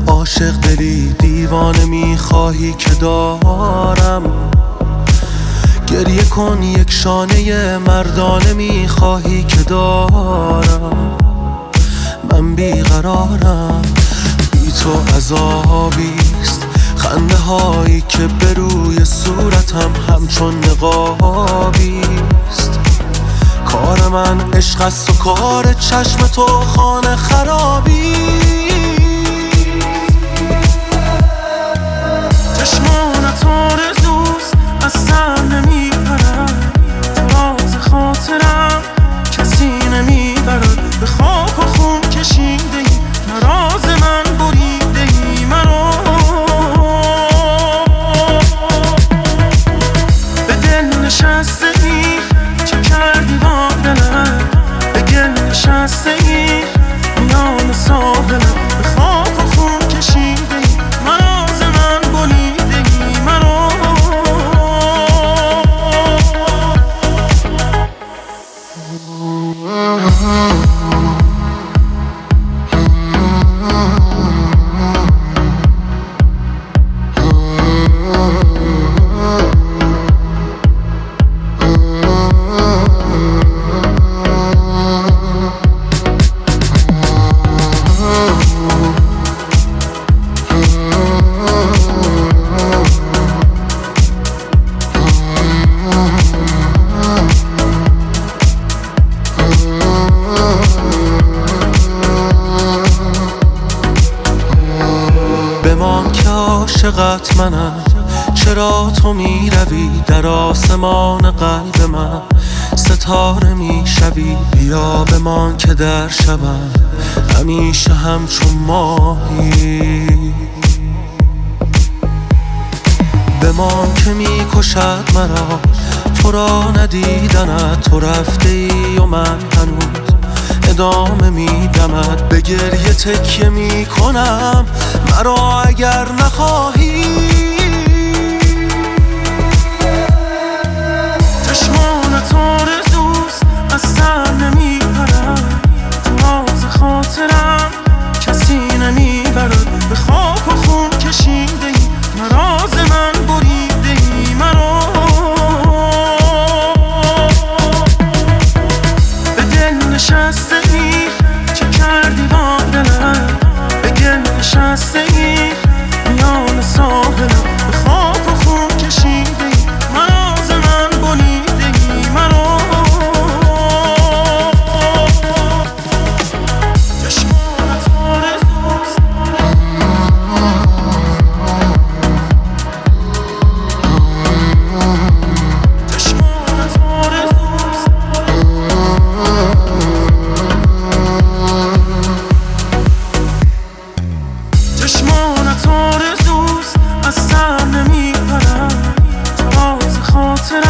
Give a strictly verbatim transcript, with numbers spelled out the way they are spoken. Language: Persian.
عاشق دلی دیوانه میخواهی که دارم، گریه کن یک شانه مردانه میخواهی که دارم. من بیقرارم، بی تو عذابیست، خنده هایی که به روی صورتم همچون نقابیست. کار من عشق است و کار چشم تو خانه خرابی. چشمانت آرزوست از سر نمیپرد، تو راز خاطرم کسی نمیبرد. به خاک و خون کشیده ای نراز من بریده ای مرا. به دل نشسته ای چه کردی با دلم، به گل نشسته ای میان ساحلم. به خاک و خون کشیده ای نراز من بریده ای مرا. بمان که عاشقت منم، چرا تو می روی در آسمان قلب من، ستاره می شوی. بیا بمان که در شبم همیشه همچون ماهی. بمان که می کشد مرا تو را ندیدنت، تو رفته ای و من هنوز ادامه میدمد. به گریه تکیه میکنم مرا اگر نخواهی. چشمانت آرزوست از سر نمیپرد، تو راز خاطرم کسی نمیبرد. به خاک و خون کشیده ای نراز من بریده ای مرا. به دل نشسته ای چه کردی با دلم، به گل نشسته ای میان ساحلم. به خاک و خون کشیده ای نراز من بریده ای مرا. چشمانت آرزوست چشمانت آرزوست چشمانت آرزوست از سر نمیپرد، تو راز خاطرم